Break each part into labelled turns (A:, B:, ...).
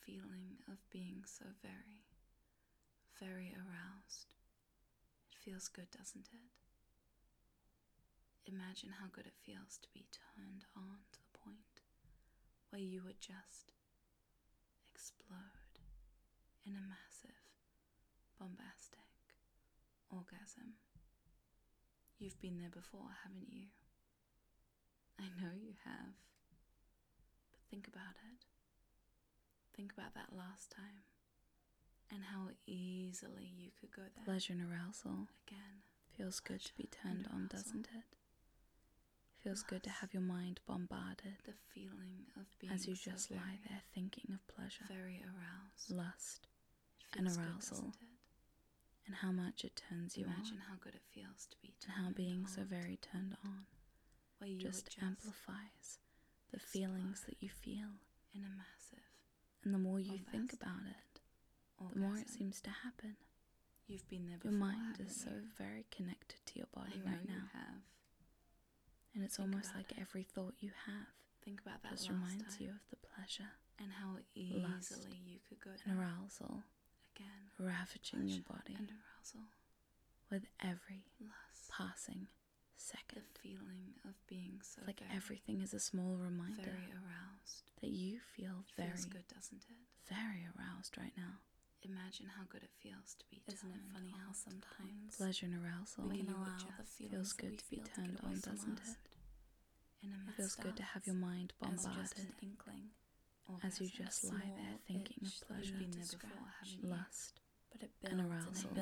A: feeling of being so very, very aroused. It feels good, doesn't it? Imagine how good it feels to be turned on to the point where you would just explode in a massive, bombastic orgasm. You've been there before, haven't you? I know you have. But think about it. Think about that last time and how easily you could go there. Pleasure and arousal again. Feels good to be turned on, doesn't it? Feels good to have your mind bombarded. The feeling of being as you just lie there thinking of pleasure, very aroused, lust, and arousal, and how much it turns you on. Imagine how good it feels to be turned on, and how being so very turned on just amplifies the feelings that you feel in a massive. And the more you think about it, the more it seems to happen. You've been there before. Your mind is so very connected to your body right now. And it's almost like every thought you have just reminds you of the pleasure and how easily you could go and arousal again, ravaging your body and arousal with every passing second. The feeling of being so like everything is a small reminder very aroused that you feel very good, doesn't it? Very aroused right now. Imagine how good it feels to be turned on. Isn't it funny how sometimes pleasure and arousal we can allow the feels good to be turned on, doesn't it? It feels good to have your mind bombarded as you just lie there thinking of pleasure, lust, and arousal,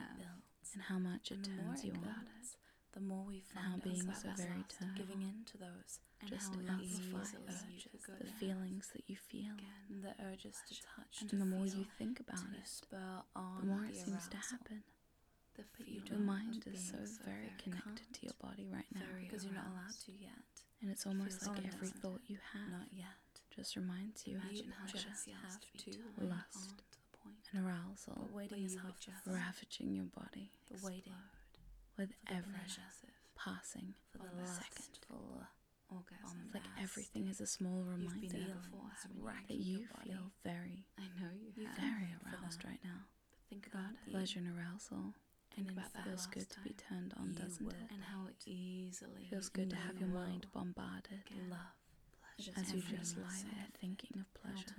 A: and how much it turns you on. The more we find how being so very turned giving in to those just amplifies the feelings that you feel, the urges to touch, and the more you think about it, the more it seems to happen. But your mind is so very connected to your body right now because you're not allowed to yet, and it's almost like every thought you have not yet just reminds you imagine how just have to lust and arousal, but waiting is half ravaging your body, the waiting with every passing second. Orgasm. It's like everything is a small reminder that you feel very, very aroused right now. But think about it. Pleasure and arousal. And it feels good to be turned on, doesn't it? And how easily it feels good to have your mind bombarded. Love, as you just lie there thinking of pleasure,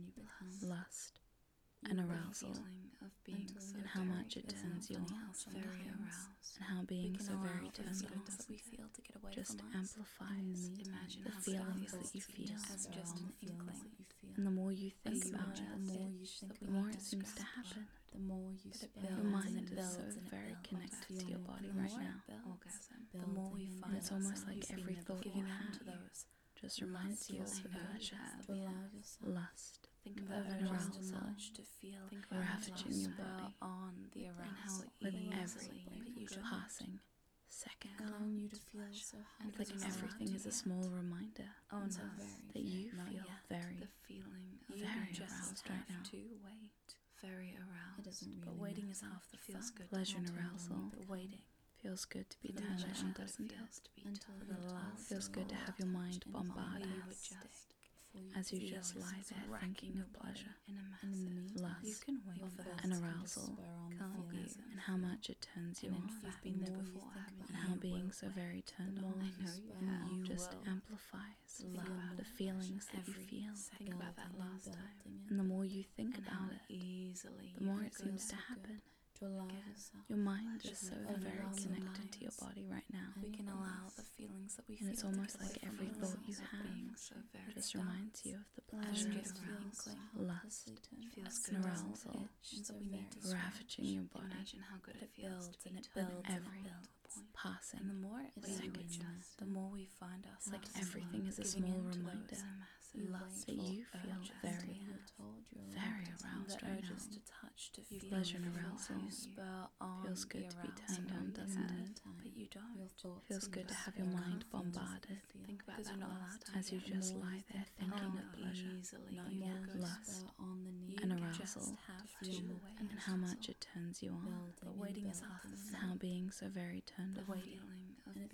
A: lust, and arousal, and how much it turns you on, very aroused, and how being so very turned on just amplifies the feelings that you feel as just an inkling. And the more you think about it, the more it seems to happen. Your mind is so very connected to your body right now. The more we find it's almost like every thought you have just reminds you of pleasure, lust, and arousal, ravaging your body with every passing second. Allowing you to feel so happy. It's like everything is a small reminder that you feel very, very aroused right now. Very aroused. It doesn't really but waiting is half the feels good. Pleasure and arousal. But waiting feels good to be turned on, doesn't it? Until the last feels good to have your mind bombarded as you just lie there thinking of pleasure, lust, and arousal, and how much it turns you on, and how being so very turned on just amplifies the feelings that you feel. Think about that last time, and the more you think about it, the more it seems to happen. Your mind is so very connected to your body right now. We can allow the feelings that we feel. And it's almost like every thought you have just reminds you of the pleasure, lust, and arousal, ravaging your body. Imagine how good it feels and it builds every passing. And the more it languishes, the more we find ourselves. It's like everything is a small reminder that you feel very, very aroused right now. Pleasure and arousal feels good to be turned on, doesn't it? But you don't. Feels good to have your mind bombarded as you just lie there thinking of pleasure, lust, and arousal, and how much it turns you on, and how being so very turned on,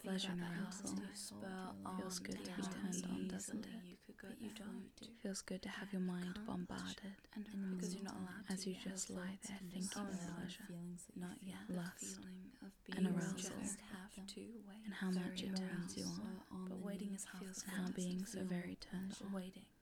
B: pleasure and
A: that
B: arousal.
A: to spur on
B: Feels good to be
A: how
B: turned on, doesn't
A: easily
B: it?
A: you could go
C: But you
A: there.
C: don't.
B: Feels good to have your mind bombarded
A: And
C: in the
A: because you're not
C: meantime,
A: allowed to
B: as you
A: yet.
B: just lie there thinking of pleasure,
C: feelings that
A: Not
C: you
A: yet.
C: feel.
B: lust,
A: The feeling of
B: and
A: being
B: arousal,
A: just have to wait.
B: and how much it
A: very
B: turns you
A: aroused.
B: on,
C: On
A: But
C: the
A: waiting
C: need
A: is half
C: feels
A: the
B: and how
A: fun.
B: being so very turned on
A: Waiting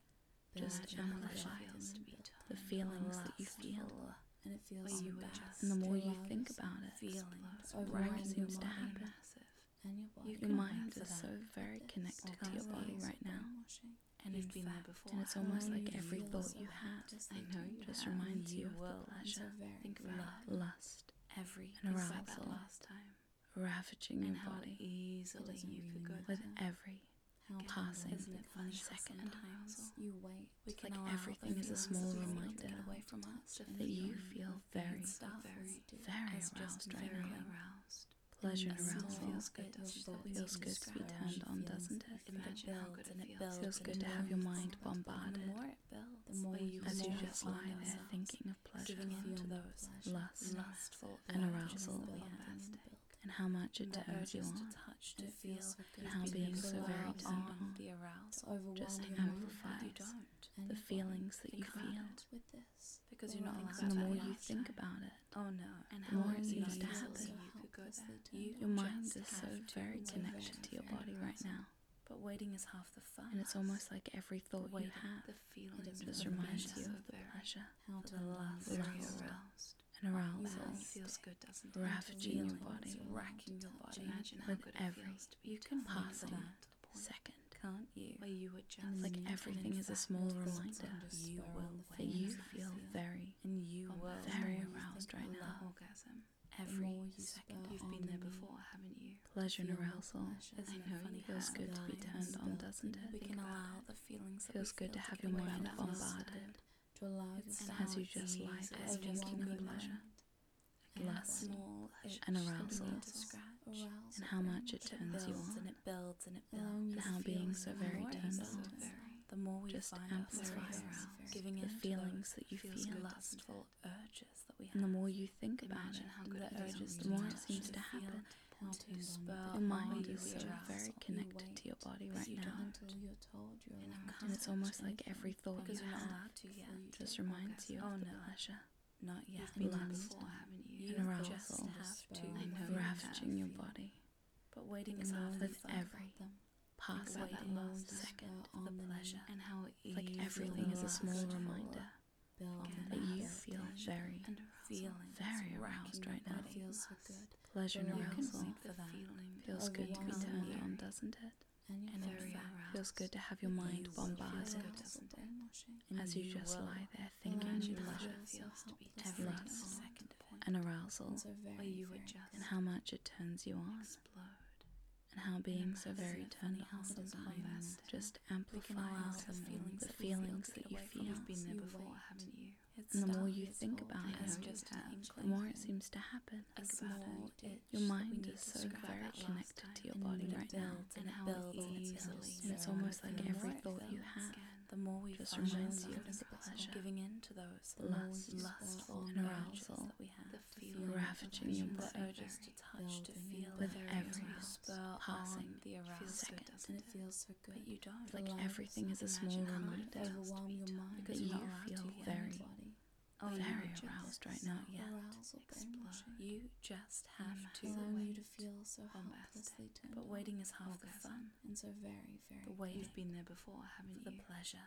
B: Just
C: building and
B: amplify
C: building and building.
B: the feelings that you feel.
C: And it feels
A: Where
C: so
A: you were
C: bad.
A: just
B: And the more you
C: Allow
B: think
C: yourself
B: about it,
A: feelings
C: overwhelm
B: what
C: your
B: seems to
C: mind
B: happen.
A: massive.
C: and your body.
B: Your mind
A: for
B: is
A: that.
B: so very
C: With
B: connected
C: this,
B: to your body
C: allows
B: right now.
C: brainwashing.
A: And
B: In
A: you've been there
B: fact,
A: before.
B: and it's almost
C: Allowing
B: like
C: you to
B: every
C: feel
B: thought
C: so
B: you have,
C: helplessly
A: I know you
C: tender.
B: just
A: have.
B: reminds
A: You
B: you of the
A: will.
C: And so
B: pleasure,
C: very,
A: Think
C: very
A: about
C: good.
B: lust,
A: every
B: and
A: think about that
B: arousal.
A: last time
B: ravaging
A: and
B: your
A: how
B: body
A: easily
C: doesn't
A: you could
C: really
A: go
B: with
C: matter.
B: every
C: How
B: passing
A: Isn't it funny how
B: second.
A: sometimes
C: you wait.
A: we
B: It's
A: can
B: like
A: allow
B: everything
A: the
B: is a
A: feelings
B: small
A: that we feel
B: reminder
A: to get away from us to
B: that you
A: feel
B: feel very,
A: stuff
B: very
A: as just
B: aroused right
A: very
B: now.
A: aroused.
B: Pleasure and
A: And it
B: arousal
A: feels good, doesn't it?
B: feels good to be turned on, doesn't it?
A: Imagine how good it feels.
B: Feels good to have your mind bombarded
A: The more it builds,
C: the more
A: where
C: you
B: as you
C: more
B: just
C: find
B: lie there
C: yourself
B: thinking of pleasure,
A: giving in to
C: feel more
A: those
C: pleasure.
B: lust,
A: lustful
B: and
A: urges
B: arousal,
A: that we
C: building
A: have,
C: and building.
B: and how much it
A: the
B: turns you
A: urges to
B: on,
A: touch,
C: And
A: to
C: it
A: feel,
C: feels so good.
B: and how
C: to
B: being
C: be
B: so very
C: allowed
B: turned on
A: the
C: to
A: arousal
C: overwhelm
B: just
C: your mind
B: amplifies
A: you don't.
C: and
B: the
C: your
B: feelings that
A: Think
B: you
A: about
B: feel.
A: it.
C: body with this.
A: Because you're not
C: arousal.
A: allowed
B: And the
A: to
B: more
A: that
B: you
A: last
B: think
A: time.
B: about it,
A: Oh no, and
B: the
A: how
B: more it
A: easily
B: seems to
A: you
B: happen.
A: could go there.
C: You
B: your mind
A: just
B: is so
A: have to
B: very
C: It's
B: connected
C: very,
B: to your
C: very
B: body right
C: arousal.
B: now,
A: But waiting is half the fun.
B: and it's almost like every thought you
A: waiting,
B: have
A: the feeling
C: doesn't
B: just
C: really
B: reminds
C: matter.
B: you of the pleasure
C: How
A: the
C: to
A: lust,
B: Lust.
A: very aroused.
B: and arousal
C: wait.
A: Feels good, doesn't it?
B: ravaging your
C: Feelings
B: body
C: are
A: racking your body. Imagine how
B: with
A: good it
B: every
A: feels to be
B: you can
A: touched
B: passing
A: to that point,
B: second.
A: can't you? Where you would just
B: It's like
C: in
B: everything is a
C: fact,
B: small
C: your thoughts
B: reminder
C: are just
A: you
C: spur
A: will
C: on the
B: that you
C: feelings
B: feel very,
A: and you will
B: very
C: more you
B: aroused
C: think
B: right
C: about
B: now.
A: orgasm.
C: Every
A: Every
C: you
A: second.
C: spur
A: You've
C: on
A: been there
C: the
A: before, haven't you?
B: Pleasure and
C: feel more
B: arousal.
C: pleasure.
A: Isn't
B: I
A: it
B: know
A: funny
B: it feels
A: how
B: good to be turned on, doesn't it?
A: we
C: Think
A: can
C: about
A: allow
C: it.
A: the feelings that
B: Feels
A: we
B: good
A: feel
B: to have
A: get
B: your
A: away
B: mind
A: from us.
B: bombarded
C: To allow
A: And
C: yourself
B: as you
A: how
B: just lie
A: easy
B: there
A: it's
B: thinking
A: just
B: of
A: good
B: pleasure,
A: and that
B: lust,
A: small itch
B: and
A: that we
B: arousal,
A: need to scratch.
B: and how much it
A: But it
B: turns you
A: builds
B: on,
A: and it builds and it
C: Allowing
A: builds.
B: and how
C: you to
B: being
C: feel
B: so
C: the
B: very
C: more
B: turned
C: it's
B: on
C: so
A: The more we
B: just
A: find ourselves
B: amplifies
A: giving
B: the
A: in to
B: feelings
A: those
B: that you
A: feels
B: feel.
A: good, lustful urges that we have.
B: And the more you think about
A: Imagine
B: it,
A: how good
C: the
A: it feels
C: urges
A: to
B: the more it
A: touch,
B: seems
A: to
B: to
A: feel,
B: happen.
C: how
A: to
C: turned on
A: spur
B: Your
A: on
B: mind
A: you
B: is so
A: arousal.
B: very connected to your body right
A: you
B: now,
A: don't.
C: until you're told you're
A: And
C: allowed
B: and it's
C: to
B: almost
C: touch
B: like
C: anything
B: every thought
A: Because
B: you
A: you're not
B: have
A: allowed to yet.
C: before you
B: just
C: get
B: reminds you
A: orgasm.
B: of
A: Oh,
B: the
A: no.
B: pleasure,
A: Not yet.
C: You've
A: Been
C: been
A: there
B: lust,
A: before, haven't you?
B: and
A: You
B: arousal.
A: just have to.
C: I know
A: feel
B: ravaging your
C: feel.
B: body
A: But waiting
C: The
A: is
C: more
A: half
C: you
A: the
B: with
A: fun.
C: think
B: every
C: about them,
B: passing
A: about that
C: the more
A: last
C: you
B: second,
C: spur on
A: the
C: them
A: pleasure and how
B: It's like
A: easily
B: everything is a small
A: lustful
B: reminder
C: build
A: Again,
C: and
B: that you
C: build
B: feel
C: and
B: very,
A: and feeling
B: very
A: racking
B: aroused
A: your
B: right now.
C: it
A: body.
C: feels so good.
B: Pleasure and
C: You can
B: arousal
A: wait
C: for
A: the
C: that.
A: feeling
B: feels good to be
C: Overwhelming
B: turned
C: you.
B: on, doesn't it?
C: And you're
A: and
C: very
A: very
C: aroused.
A: aroused.
B: Feels good to have your mind
A: You will feel
B: bombarded
A: good, doesn't it?
C: brainwashing.
B: as you just
A: will.
B: lie there
C: Allowing
B: thinking
C: you
B: of
C: to
B: pleasure
C: feel
A: feels
C: so
A: to be
C: helplessly
A: every
B: lust,
A: second of it.
B: and arousal,
C: and so very,
A: Where you would
C: very
A: just
B: and how much it turns you on,
A: explode.
B: and how being so
A: Isn't
B: very
A: it funny
B: turned
A: how
B: on
A: sometimes
B: just
A: we can allow
B: amplifies
A: the feelings
B: the feelings
A: to
B: that
A: get
B: you
A: away from
B: feel.
A: us. You've been there
C: You
A: before,
C: wait.
A: haven't you?
B: And the more
C: Start
B: you
C: your
B: think
C: told
B: about
A: I
B: it,
A: know
C: as
A: you
C: just
A: have.
C: an
B: the more it
C: inkling.
B: seems to happen.
A: A
C: Think
A: small
C: about it.
A: itch
B: Your
A: that we
B: mind
A: need
B: is
A: to
B: so
A: scratch
B: very
A: that last
B: connected
A: time.
B: to your
C: And
B: body
C: it
B: right now,
C: builds
A: and
C: it
A: how
C: builds
A: easily
B: and it's almost like
A: the
B: every
A: more it
B: thought you
A: builds
B: have
A: again, the more we
B: just
A: find
B: reminds you
A: ourselves
B: of the pleasure,
A: giving in to those
B: lust,
A: lustful
B: and
A: urges
B: arousal,
A: that we have,
C: the
A: feeling
C: feeling
B: ravaging your
A: the
B: body
A: urges to touch, to
C: building
A: feel
C: and
B: with
C: building
B: every
C: and
A: spur
B: passing
A: on the arousal,
B: second.
C: And it feels so good.
A: but you don't.
B: It's like
C: Allow
B: everything is a
A: yourself.
B: small
A: Imagine how good
B: reminder
A: it feels to
C: overwhelm
A: be
C: your
A: done,
C: mind
A: because
B: that
A: you're
B: you
A: not allowed
B: feel
A: to yet.
B: very,
C: body.
A: Oh, you
B: very
A: would just
B: aroused right now.
A: not yet
C: Arousal
A: explode.
C: brainwashing.
A: You just have to
C: Allowing you
A: wait.
C: to feel so
A: Bombastic.
C: helplessly turned
A: But
C: on.
A: waiting is half the
B: Orgasm.
A: fun.
C: And so very, very
A: The waiting.
C: good.
A: You've been there before, haven't
B: For
A: you?
B: the pleasure,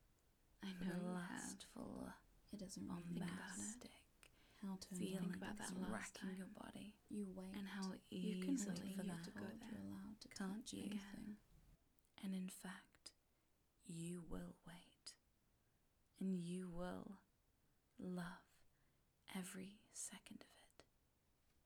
A: I
B: for
A: know
B: the
A: you
B: lustful,
C: It doesn't
A: have.
C: really
A: Think
C: matter
A: about it.
B: bombastic
C: how turned
A: Feeling
C: on
A: about
C: it
A: that
C: is.
A: last
B: racking
A: time.
B: your body,
C: You wait.
A: And how
B: You can
A: easily
B: wait for
A: you
B: that.
A: to go
C: told
A: there.
C: you're allowed to
B: Can't
C: touch
B: you?
C: anything.
B: and in fact, you will wait, and you will love every second of